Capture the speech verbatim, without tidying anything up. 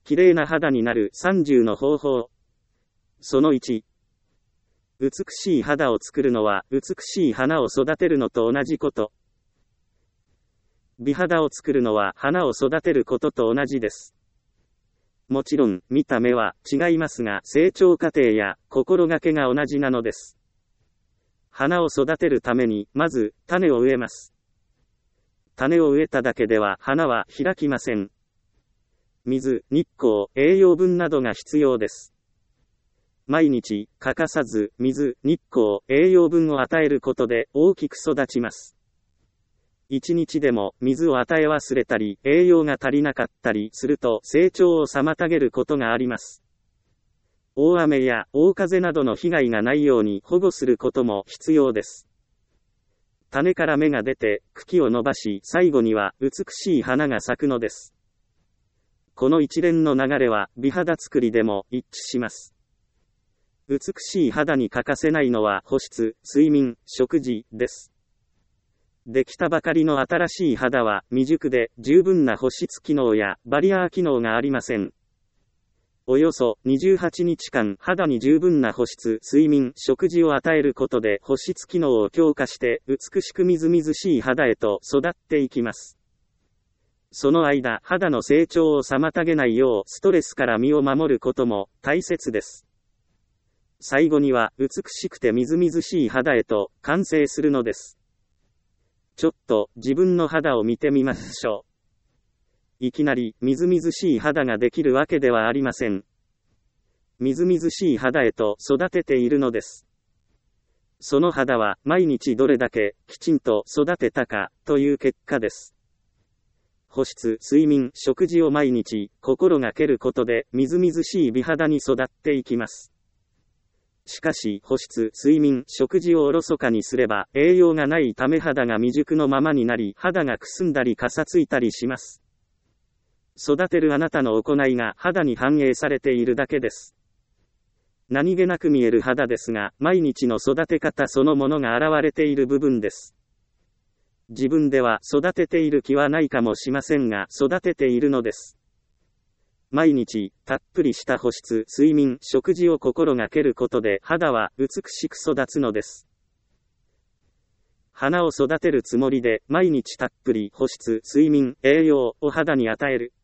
綺麗な肌になるさんじゅうの方法。そのいち。美しい肌を作るのは美しい花を育てるのと同じこと。美肌を作るのは花を育てることと同じです。もちろん、見た目は違いますが、成長過程や心がけが同じなのです。花を育てるために、まず、種を植えます。種を植えただけでは花は開きません。水、日光、栄養分などが必要です。毎日、欠かさず、水、日光、栄養分を与えることで大きく育ちます。一日でも水を与え忘れたり、栄養が足りなかったりすると成長を妨げることがあります。大雨や大風などの被害がないように保護することも必要です。種から芽が出て、茎を伸ばし、最後には美しい花が咲くのです。この一連の流れは美肌作りでも一致します。美しい肌に欠かせないのは保湿、睡眠、食事です。できたばかりの新しい肌は未熟で十分な保湿機能やバリアー機能がありません。およそにじゅうはちにちかん肌に十分な保湿、睡眠、食事を与えることで保湿機能を強化して美しくみずみずしい肌へと育っていきます。その間、肌の成長を妨げないようストレスから身を守ることも大切です。最後には美しくてみずみずしい肌へと完成するのです。ちょっと自分の肌を見てみましょう。いきなりみずみずしい肌ができるわけではありません。みずみずしい肌へと育てているのです。その肌は毎日どれだけきちんと育てたかという結果です。保湿、睡眠、食事を毎日心がけることでみずみずしい美肌に育っていきます。しかし、保湿、睡眠、食事をおろそかにすれば、栄養がないため肌が未熟のままになり、肌がくすんだりかさついたりします。育てるあなたの行いが肌に反映されているだけです。何気なく見える肌ですが、毎日の育て方そのものが現れている部分です。自分では育てている気はないかもしませんが、育てているのです。毎日、たっぷりした保湿、睡眠、食事を心がけることで肌は美しく育つのです。花を育てるつもりで、毎日たっぷり保湿、睡眠、栄養を肌に与える。